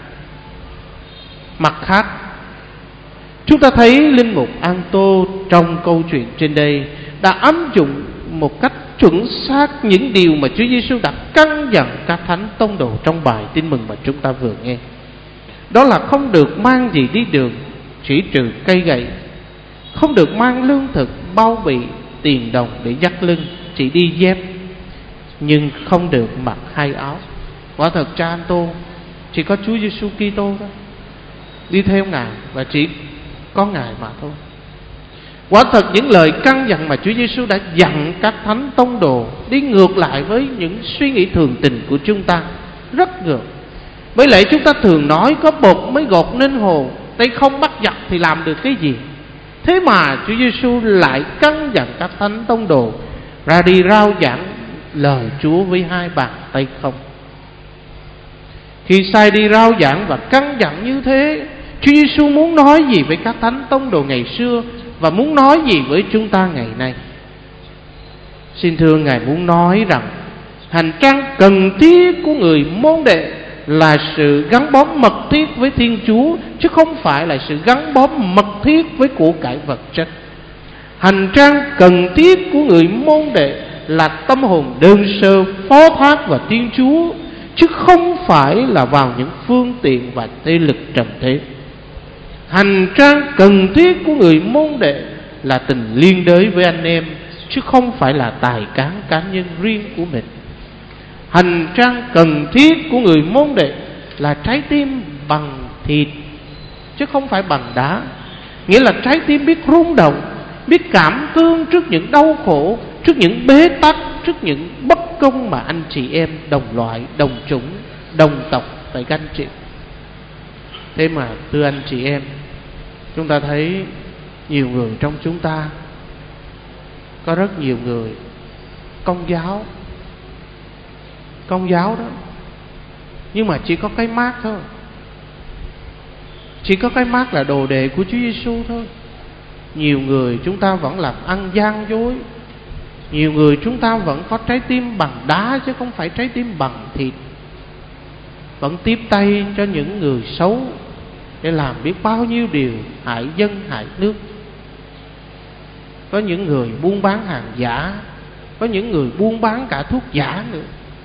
Mặt khác, chúng ta thấy linh mục Anto trong câu chuyện trên đây đã áp dụng một cách chuẩn xác những điều mà Chúa Giêsu đã căn dặn các thánh tông đồ trong bài tin mừng mà chúng ta vừa nghe. Đó là không được mang gì đi đường chỉ trừ cây gậy, không được mang lương thực, bao bì, tiền đồng để dắt lưng, chỉ đi dép, nhưng không được mặc hai áo. Quả thật cha Anto chỉ có Chúa Giêsu Kitô đó, đi theo Ngài và chỉ có Ngài mà thôi. Quả thật những lời căn dặn mà Chúa Giêsu đã dặn các thánh tông đồ đi ngược lại với những suy nghĩ thường tình của chúng ta, rất ngược. Bởi lẽ chúng ta thường nói có bột mới gọt nên hồ, tay không bắt giặc thì làm được cái gì. Thế mà Chúa Giêsu lại căn dặn các thánh tông đồ ra đi rao giảng lời Chúa với hai bàn tay không. Khi sai đi rao giảng và căn dặn như thế, Chúa Giêsu muốn nói gì với các thánh tông đồ ngày xưa và muốn nói gì với chúng ta ngày nay? Xin thưa Ngài muốn nói rằng hành trang cần thiết của người môn đệ là sự gắn bó mật thiết với Thiên Chúa, chứ không phải là sự gắn bó mật thiết với của cải vật chất. Hành trang cần thiết của người môn đệ là tâm hồn đơn sơ phó thác vào Thiên Chúa, chứ không phải là vào những phương tiện và thế lực trần thế. Hành trang cần thiết của người môn đệ là tình liên đới với anh em, chứ không phải là tài cán cá nhân riêng của mình. Hành trang cần thiết của người môn đệ là trái tim bằng thịt, chứ không phải bằng đá. Nghĩa là trái tim biết rung động, biết cảm thương trước những đau khổ, trước những bế tắc, trước những bất công mà anh chị em đồng loại, đồng chủng, đồng tộc phải gánh chịu. Thế mà thưa anh chị em, chúng ta thấy nhiều người trong chúng ta, có rất nhiều người Công giáo, Công giáo đó, nhưng mà chỉ có cái mác thôi, chỉ có cái mác là đồ đệ của Chúa Giêsu thôi. Nhiều người chúng ta vẫn làm ăn gian dối, nhiều người chúng ta vẫn có trái tim bằng đá chứ không phải trái tim bằng thịt, vẫn tiếp tay cho những người xấu để làm biết bao nhiêu điều hại dân hại nước. Có những người buôn bán hàng giả, có những người buôn bán cả thuốc giả nữa.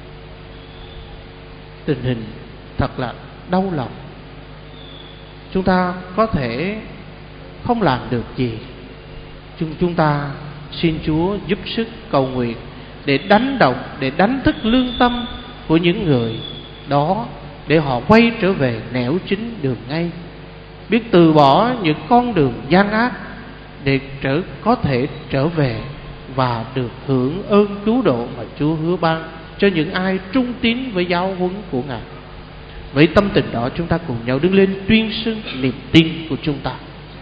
Tình hình thật là đau lòng. Chúng ta có thể không làm được gì, chúng chúng ta xin Chúa giúp sức cầu nguyện để đánh động, để đánh thức lương tâm của những người đó, để họ quay trở về nẻo chính đường ngay, biết từ bỏ những con đường gian ác để trở có thể trở về và được hưởng ơn cứu độ mà Chúa hứa ban cho những ai trung tín với giáo huấn của Ngài. Với tâm tình đó, chúng ta cùng nhau đứng lên tuyên xưng niềm tin của chúng ta.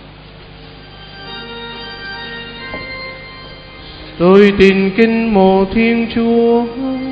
Tôi tin kính mộ Thiên Chúa,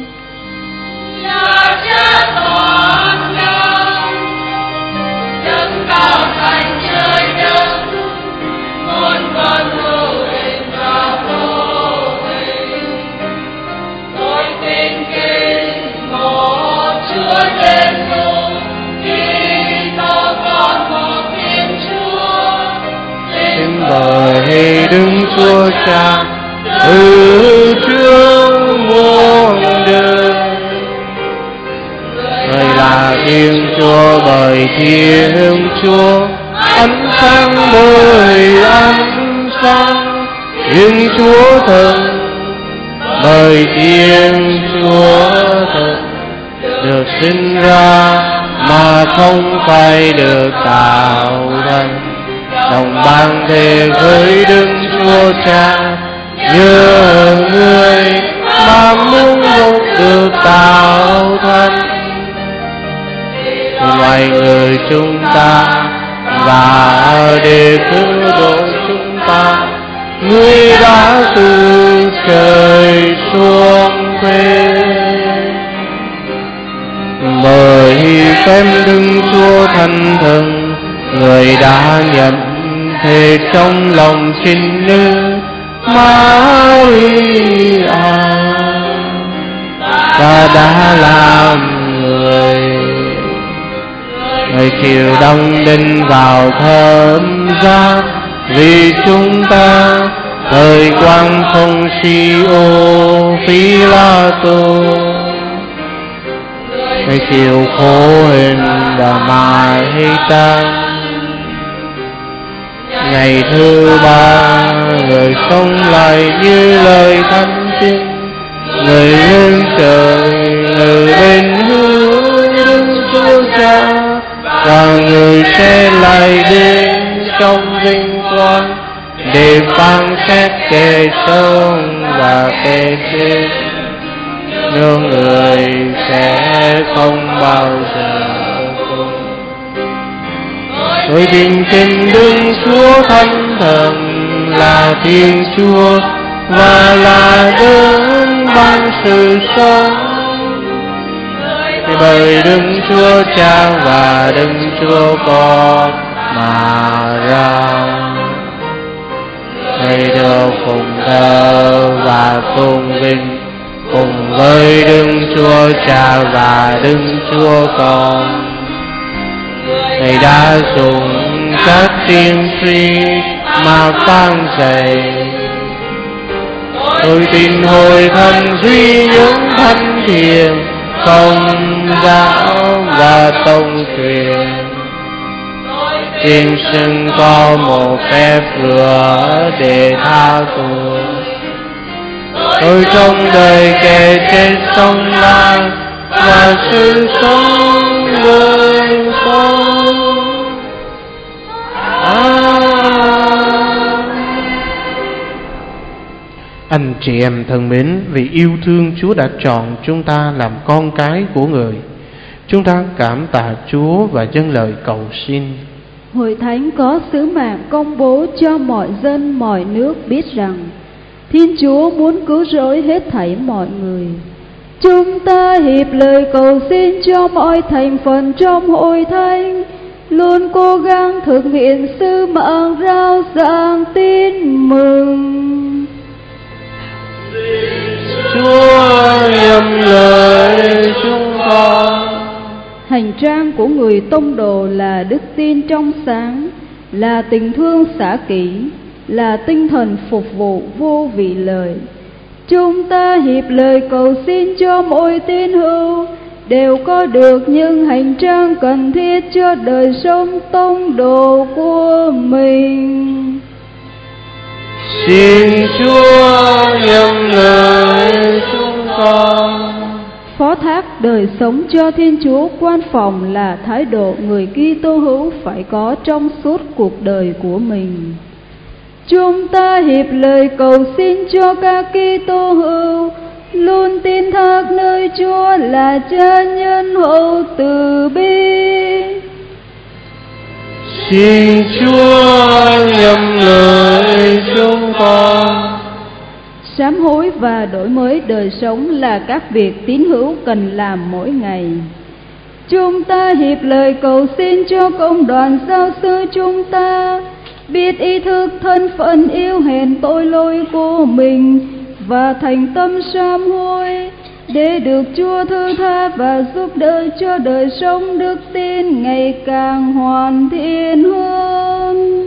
là Cha toàn năng, đấng cao thành trời đất, muôn vàn hữu hình và vô hình. Tôi tin kính mộ Chúa Giêsu, Kitô con một Thiên Chúa, xin bởi Đức Chúa Cha từ trước muôn đời. Người là Thiên Chúa bởi Thiên Chúa, ánh sáng bởi ánh sáng. Thiên Chúa thần bởi Thiên Chúa thần, được sinh ra mà không phải được tạo thành, đồng ban thể với Đức Chúa Cha, nhờ người mà muôn một được tạo thành. Loài người chúng ta và để cứu độ chúng ta, người đã từ trời xuống quê. Bởi phép Đức Chúa Thánh Thần, người đã nhận thể trong lòng trinh nữ Maria và đã làm người. Người chịu đóng đinh vào thập giá vì chúng ta, thời quan phong Phi-ô Phi-la-tô. Người chịu khổ hình và mãi tang. Ngày thứ ba, người sống lại như lời thánh kinh. Người lên trời, người bên hướng Đức Chúa Cha, và người sẽ lại đến trong vinh quang để phán xét kẻ sống và kẻ chết. Nhưng người sẽ không bao giờ cùng. Tôi tin kính Đức Chúa Thánh Thần là Thiên Chúa và là đấng ban sự sống. Bởi Đức Chúa Cha và Đức Chúa Con mà ra. Người được phụng thờ và tôn vinh cùng với Đức Chúa Cha và Đức Chúa Con. Người đã dùng các tiên tri mà phán dạy. Tôi tin Hội Thánh duy nhất thánh thiện, Công giáo và tông truyền. Tin xưng có một phép rửa để tha tội. tôi trong đời kẻ chết sống lại và sự sống người sống. Anh chị em thân mến, vì yêu thương Chúa đã chọn chúng ta làm con cái của Người, chúng ta cảm tạ Chúa và dâng lời cầu xin. Hội Thánh có sứ mạng công bố cho mọi dân mọi nước biết rằng Thiên Chúa muốn cứu rỗi hết thảy mọi người. Chúng ta hiệp lời cầu xin cho mọi thành phần trong Hội Thánh luôn cố gắng thực hiện sứ mạng rao giảng tin mừng. Chúa nhầm lời chúng con. Hành trang của người tông đồ là đức tin trong sáng, là tình thương xả kỷ, là tinh thần phục vụ vô vị lời. Chúng ta hiệp lời cầu xin cho mỗi tín hữu đều có được những hành trang cần thiết cho đời sống tông đồ của mình. Xin Chúa nhầm lời chúng con. Phó thác đời sống cho Thiên Chúa quan phòng là thái độ người Kitô hữu phải có trong suốt cuộc đời của mình. Chúng ta hiệp lời cầu xin cho các Kitô hữu luôn tin thác nơi Chúa là Cha nhân hậu từ bi. Xin Chúa nhầm lời chúng con. Sám hối và đổi mới đời sống là các việc tín hữu cần làm mỗi ngày. Chúng ta hiệp lời cầu xin cho công đoàn giáo sư chúng ta biết ý thức thân phận yêu hèn tội lỗi của mình và thành tâm sám hối để được Chúa thứ tha và giúp đỡ cho đời sống đức tin ngày càng hoàn thiện hơn.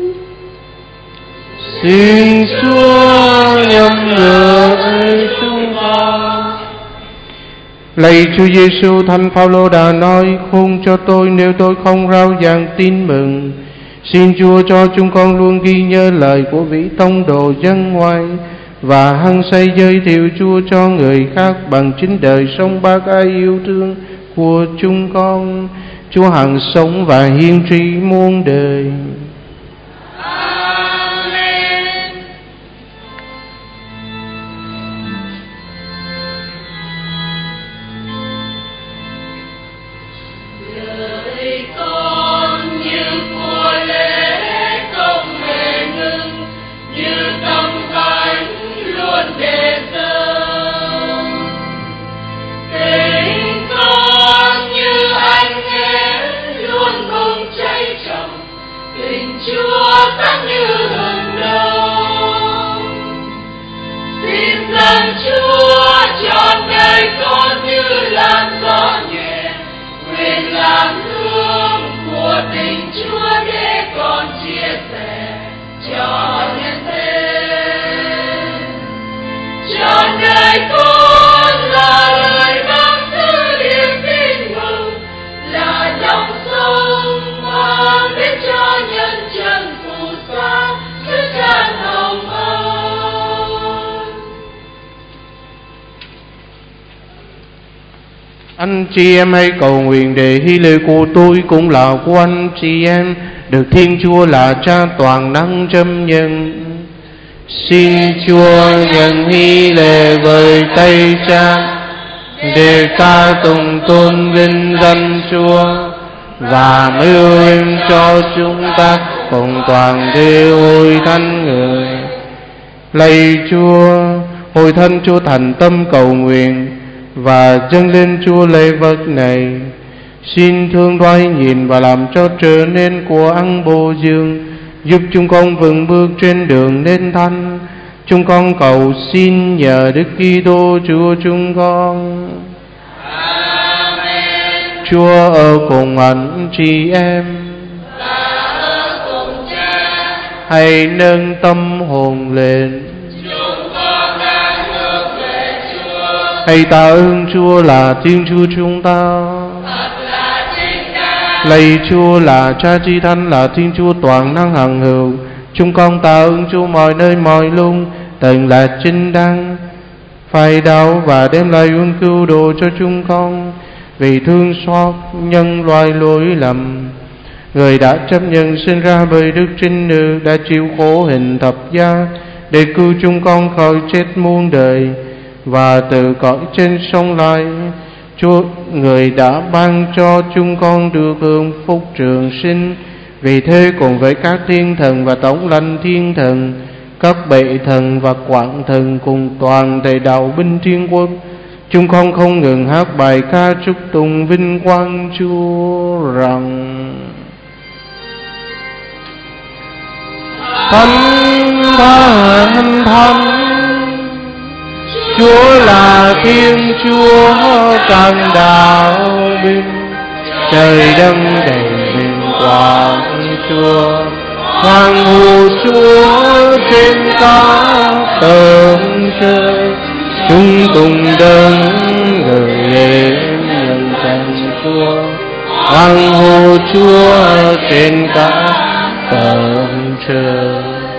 Xin Chúa nhầm lời chúng con. Lạy Chúa Giêsu, Thánh Phaolô đã nói: khôn cho tôi nếu tôi không rao giảng tin mừng. Xin Chúa cho chúng con luôn ghi nhớ lời của vị tông đồ dân ngoại và hăng say giới thiệu Chúa cho người khác bằng chính đời sống bác ái yêu thương của chúng con. Chúa hằng sống và hiên tri muôn đời. Anh chị em hãy cầu nguyện để hy lễ của tôi cũng là của anh chị em được Thiên Chúa là Cha toàn năng châm nhận. Xin Chúa nhận hy lễ với tay Cha để ca tụng tôn vinh danh Chúa và mưu ưng cho chúng ta cùng toàn thể hội thánh người. Lạy Chúa, hội thánh Chúa thành tâm cầu nguyện và dâng lên Chúa lễ vật này. Xin thương đoái nhìn và làm cho trở nên của ăn bổ dưỡng, giúp chúng con vững bước trên đường nên thánh. Chúng con cầu xin nhờ Đức Kitô Chúa chúng con. Amen. Chúa ở cùng anh chị em Và ở cùng Cha. hãy nâng tâm hồn lên. Chúng con đang hướng về Chúa. Hãy tạ ơn Chúa là Thiên Chúa chúng ta. Thật là chính đáng. Lạy Chúa là Cha Chi Thánh, là Thiên Chúa toàn năng hằng hữu. Chúng con tạ ơn Chúa mọi nơi mọi lúc, từng là chính đáng. phải đau và đem lại ơn cứu độ cho chúng con, vì thương xót nhân loại lỗi lầm. Người đã chấp nhận sinh ra bởi Đức Trinh Nữ, đã chịu khổ hình thập giá để cứu chúng con khỏi chết muôn đời, và từ cõi trên sống lại. Chúa, người đã ban cho chúng con được hưởng phúc trường sinh. Vì thế cùng với các thiên thần và tổng lãnh thiên thần, các bệ thần và quảng thần cùng toàn thể đạo binh thiên quốc, chúng con không ngừng hát bài ca chúc tụng vinh quang Chúa rằng: Thánh Thánh Thánh, Chúa là Thiên Chúa càng đạo binh, trời đất đầy vinh quang Chúa. Hoàng hữu Chúa trên các tầng trời, chúng cùng đấng người lên nhân danh Chúa. Hoàng hữu Chúa trên các tầng trời.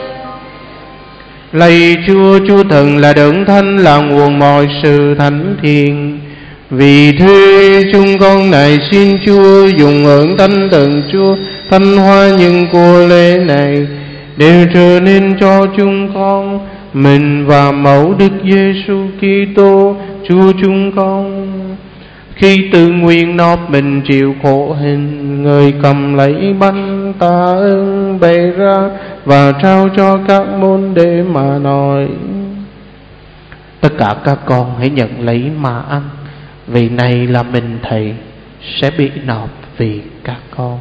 Lạy Chúa, Chúa Thần là đấng thánh, là nguồn mọi sự thánh thiện. Vì thế chúng con này xin Chúa dùng ơn Thánh Thần Chúa thanh hóa những của lễ này, để trở nên cho chúng con mình và mẫu Đức Giêsu Kitô Chúa chúng con. Khi tự nguyện nộp mình chịu khổ hình, Người cầm lấy bánh tạ ơn bày ra và trao cho các môn đệ mà nói: Tất cả các con hãy nhận lấy mà ăn, vì này là mình Thầy sẽ bị nộp vì các con.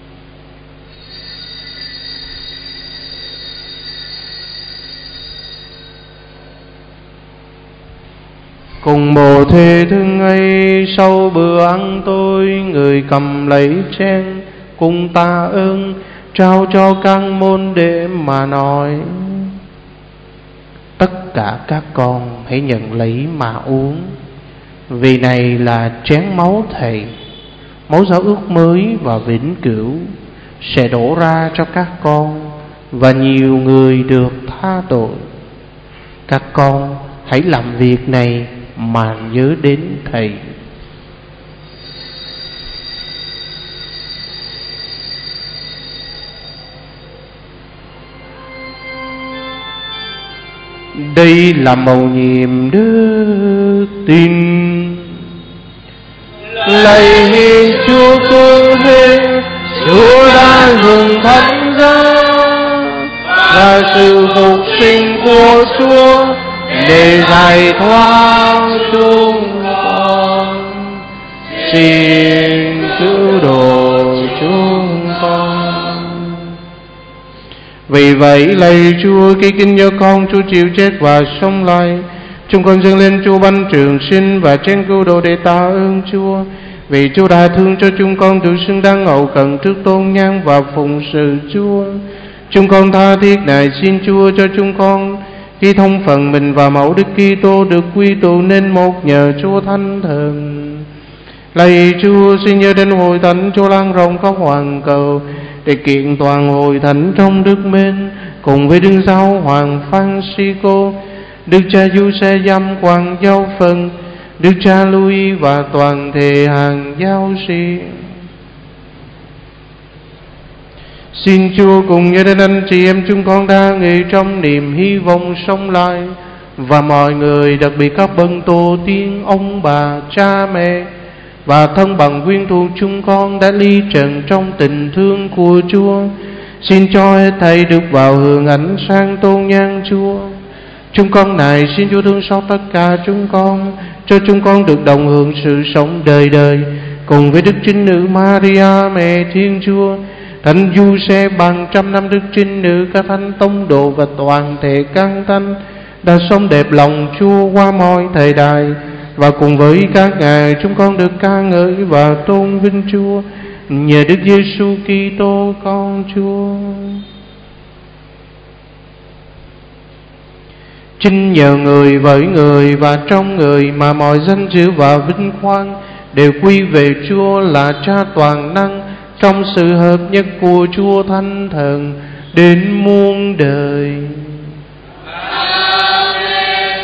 Cùng một thế thương ấy, sau bữa ăn tôi, Người cầm lấy chén cùng tạ ơn, trao cho các môn đệ mà nói: Tất cả các con hãy nhận lấy mà uống, vì này là chén máu Thầy, máu giao ước mới và vĩnh cửu, sẽ đổ ra cho các con và nhiều người được tha tội. Các con hãy làm việc này mà nhớ đến Thầy. Đây là mầu nhiệm đức tin. Lạy Chúa cứu thế, Chúa đã dùng thánh giá và sự phục sinh của Chúa để giải thoát chúng con. Xin cứu độ chúng con. Vì vậy lạy Chúa, khi kính nhớ con Chúa chịu chết và sống lại, chúng con dâng lên Chúa bánh trường sinh và chén cứu độ để tạ ơn Chúa, vì Chúa đã thương cho chúng con được xứng đáng hậu cận trước tôn nhang và phụng sự Chúa. Chúng con tha thiết nài xin Chúa cho chúng con khi thông phần mình và mẫu Đức Kitô được quy tụ nên một nhờ Chúa Thánh Thần. Lạy Chúa, xin nhớ đến hội thánh Chúa lan rộng khắp hoàn cầu, để kiện toàn hội thánh trong đức mến, cùng với Đức Giáo Hoàng Francisco, Đức Cha Giuse Giám Hoàng Giáo Phận, Đức Cha Louis và toàn thể hàng giáo sĩ. Xin Chúa cùng nhớ đến anh chị em chúng con đang nghỉ trong niềm hy vọng sống lại, và mọi người, đặc biệt các bậc tổ tiên, ông bà, cha mẹ và thân bằng quyến thuộc chúng con đã ly trần trong tình thương của Chúa. Xin cho hết thảy được vào hưởng ánh sáng tôn nhang Chúa. Chúng con này xin Chúa thương xót tất cả chúng con, cho chúng con được đồng hưởng sự sống đời đời cùng với Đức Trinh Nữ Maria mẹ Thiên Chúa, Thánh Giuse bằng trăm năm Đức Trinh Nữ, các thánh tông đồ và toàn thể các thánh đã sống đẹp lòng Chúa qua mọi thời đại. Và cùng với các ngài chúng con được ca ngợi và tôn vinh Chúa nhờ Đức Giêsu Kitô con Chúa. Chính nhờ người, với người và trong người mà mọi danh dự và vinh quang đều quy về Chúa là Cha toàn năng, trong sự hợp nhất của Chúa Thánh Thần đến muôn đời.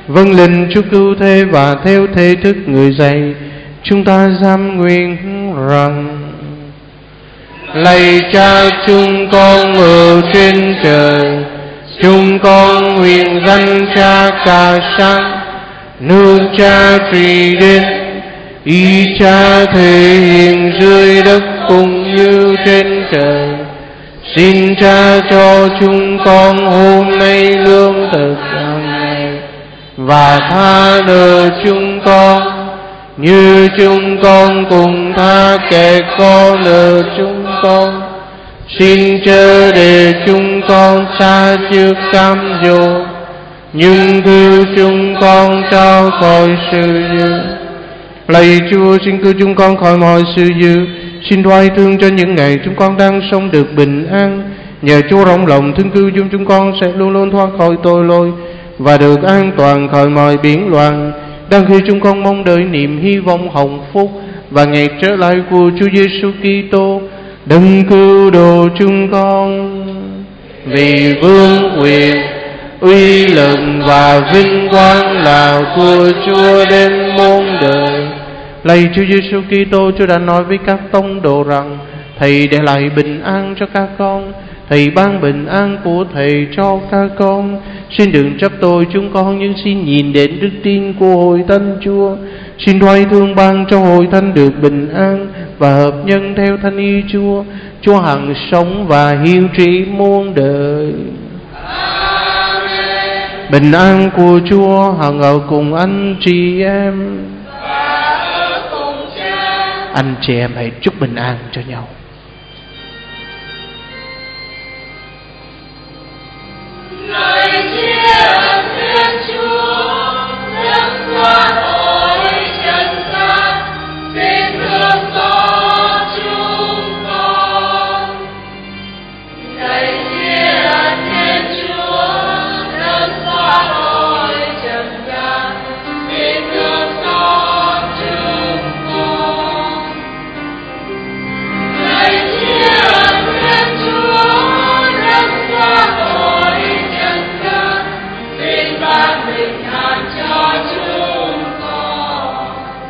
vâng linh Chúa cứu thế và theo thế thức người dạy, chúng ta dám nguyện rằng: lạy Cha chúng con ở trên trời, chúng con nguyện danh Cha cả sáng, nước Cha trị đến, ý Cha thể hiện dưới đất cũng như trên trời. Xin Cha cho chúng con hôm nay lương thực hàng ngày, và tha nợ chúng con như chúng con cùng tha kẻ có nợ chúng con. Xin chớ để chúng con xa trước cám dỗ, nhưng cứu chúng con trao khỏi sự dữ. Lạy Chúa, xin cứu chúng con khỏi mọi sự dữ. Xin đoái thương cho những ngày chúng con đang sống được bình an. Nhờ Chúa rộng lòng thương cứu chúng chúng con sẽ luôn luôn thoát khỏi tội lỗi và được an toàn khỏi mọi biến loạn. Đang khi chúng con mong đợi niềm hy vọng hồng phúc và ngày trở lại của Chúa Giêsu Kitô, đấng cứu độ chúng con. Vì vương quyền, uy lực và vinh quang là của Chúa đến muôn đời. Lạy Chúa Giêsu Kitô, Chúa đã nói với các tông đồ rằng: Thầy để lại bình an cho các con, Thầy ban bình an của Thầy cho các con. Xin đừng trách tội chúng con, nhưng xin nhìn đến đức tin của Hội Thánh Chúa. Xin đoái thương ban cho Hội Thánh được bình an và hợp nhân theo thánh ý Chúa. Chúa hằng sống và hiếu trị muôn đời. Amen. Bình an của Chúa hằng ở cùng anh chị em. Và ở cùng Cha. Anh chị em hãy chúc bình an cho nhau. Lời chia Thiên Chúa nâng qua tội trần gian, xin thương xót chúng con. Lời chia Thiên Chúa nâng qua tội trần gian, xin thương xót chúng con. Lời chia Thiên Chúa nâng qua tội xin ban bình an cho chúng con.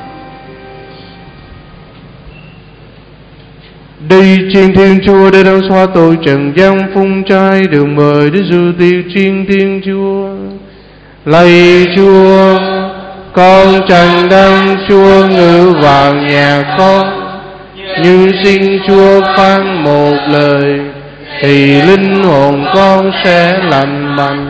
Đây trên Thiên Chúa để đau xóa tội trần gian phung trai, đường mời để dự tiệc trên Thiên Chúa. Lạy Chúa, con chẳng đáng Chúa ngự vào nhà con, nhưng xin Chúa phán một lời thì linh hồn con sẽ lành mạnh.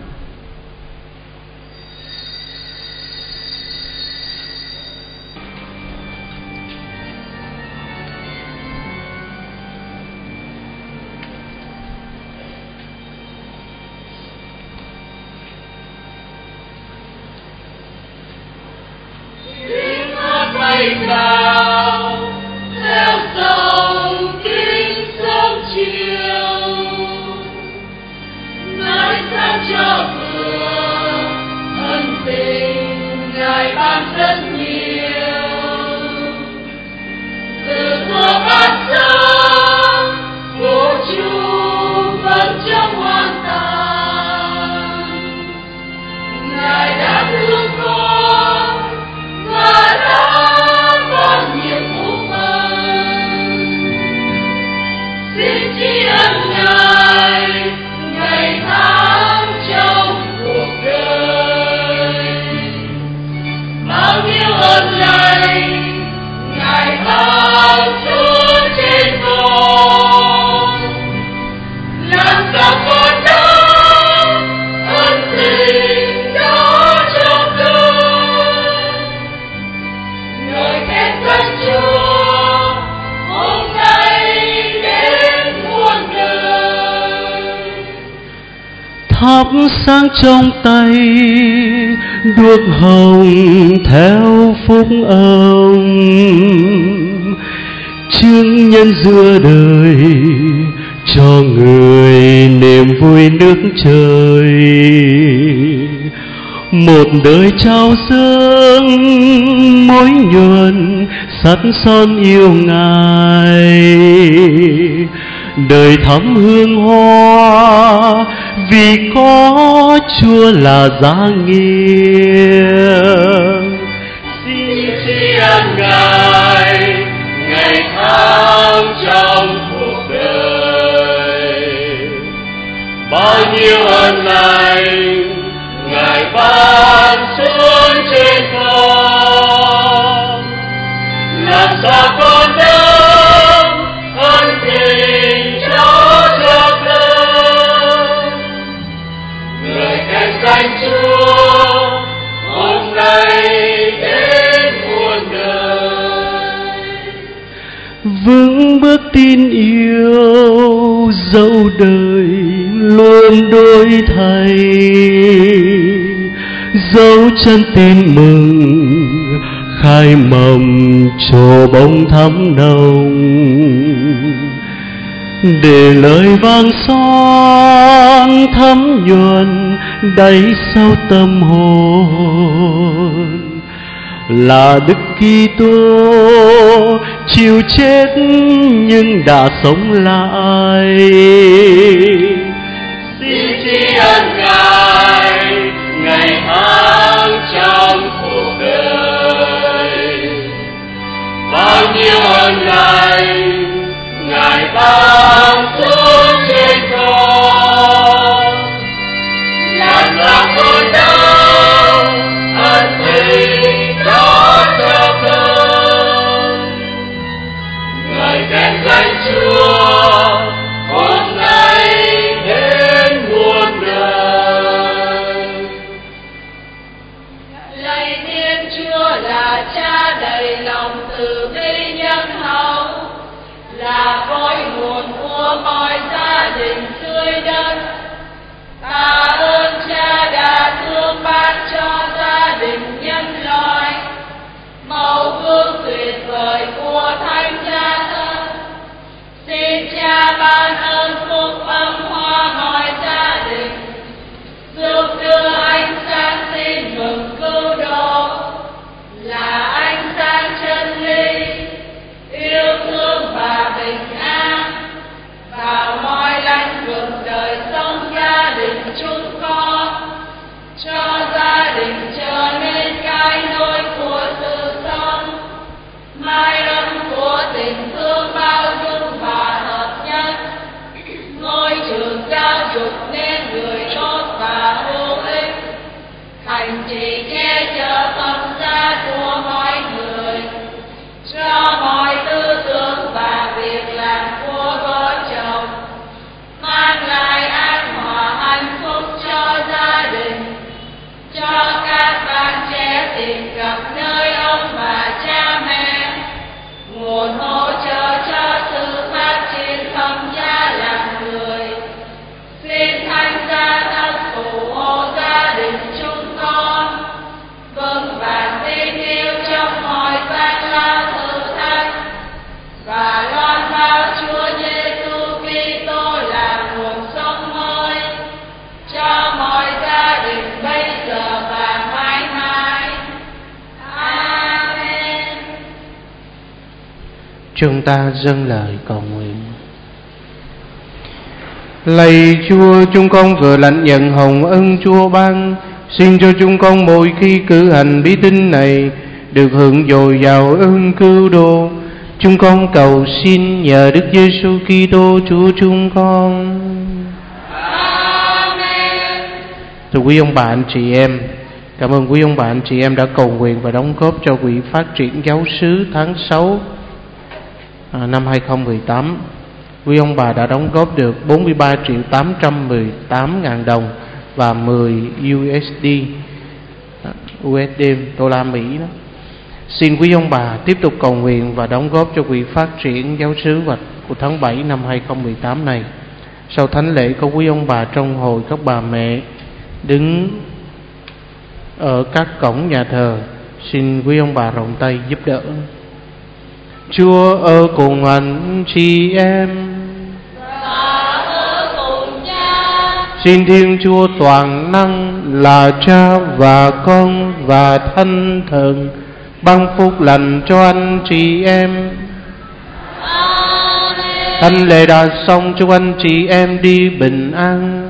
Bay cao theo dòng kinh sông chiều, nói sáng cho vừa ân tình Ngài ban rất nhiều. Từ thuở ban sơ vũ trụ vẫn trong hoàn tàn, Ngài đã thương con và đã ban nhiều phúc ân. Xin tri ân Ngài ngày tháng trong cuộc đời. Bao nhiêu ơn lành Ngài ban Chúa trên con, làm sao con đó ân tình đó cho con. Ngợi khen danh Chúa hôm nay đến muôn đời. Thắp sáng trong tay đuốc hồng theo phúc âm, chứng nhân giữa đời cho người niềm vui nước trời. Một đời trao dâng mối nhuần sắt son yêu Ngài, đời thắm hương hoa vì có Chúa là giá nghiêng. Xin tri ân Ngài ngày tháng trong cuộc đời, bao nhiêu ơn lành Ngài ban xuống trên con, làm sao con đấng ân tình cho cha con. Người khen danh Chúa hôm nay đến muôn đời. Vững bước tin yêu dẫu đời luôn đổi thay, dấu chân tin mừng khai mầm trổ bông thắm nồng, để lời vang son thấm nhuần đáy sâu tâm hồn, là Đức Kitô chịu chết nhưng đã sống lại. Xin tri ân Ngài ngày tháng trong cuộc đời, bao nhiêu ơn lành Ngài ban xuống trên con, làm sao con đấng ân tình đó cho con. Người khen danh Chúa hôm nay đến muôn đời. Lạy Thiên Chúa là Cha đầy lòng từ bi nhân hậu, là cội nguồn của mọi gia đình tươi đất. Ta ơn Cha đã thương ban cho gia đình nhân loại mẫu gương tuyệt vời của Thánh Cha Thân. Xin Cha ban ơn phúc âm hoa mọi gia đình, giúp đưa ánh sáng tin mừng cứu độ, là ánh sáng chân lý, yêu thương và bình an vào mọi lĩnh vực đời sống gia đình chúng con, cho gia đình trở nên cái nôi của sự sống, mái ấm của tình thương bao dung và hợp nhất, ngôi trường giáo dục nên người tốt và hữu ích, hành trì che chở tâm gia của mọi người, cho mọi tư tưởng và việc làm của vợ chồng, mang lại an hòa hạnh phúc cho gia đình, cho các bạn trẻ tìm gặp nơi ông bà cha mẹ, nguồn hỗ trợ cho sự phát triển phẩm giá làm người. Xin Thánh Cha Thân phù hộ gia đình chúng con, vững vàng tin yêu trong mọi gian lao thử thách, và loan báo Chúa Giêsu Kitô là nguồn sống mới cho mọi gia đình bây giờ và mãi mãi. Amen. Chúng ta dâng lời cầu nguyện. Lạy Chúa, chúng con vừa lãnh nhận hồng ân Chúa ban, xin cho chúng con mỗi khi cử hành bí tích này được hưởng dồi dào ơn cứu độ. Chúng con cầu xin nhờ Đức Giêsu Kitô Chúa chúng con. Amen. Thưa quý ông bà anh chị em, cảm ơn quý ông bà anh chị em đã cầu nguyện và đóng góp cho Quỹ Phát triển Giáo xứ tháng sáu à, năm hai không một tám. Quý ông bà đã đóng góp được bốn mươi ba triệu tám trăm mười tám ngàn đồng và mười u ét đê, u ét đê đô la Mỹ đó. Xin quý ông bà tiếp tục cầu nguyện và đóng góp cho Quỹ Phát triển Giáo xứ vật của tháng bảy năm hai không một tám này. Sau thánh lễ có quý ông bà trong hội các bà mẹ đứng ở các cổng nhà thờ, xin quý ông bà rộng tay giúp đỡ. Chúa ở cùng anh chị em, Và ở cùng Cha. xin Thiên Chúa toàn năng là Cha và Con và Thánh Thần ban phúc lành cho anh chị em. Amen. Thánh lễ đã xong, chúc anh chị em đi bình an.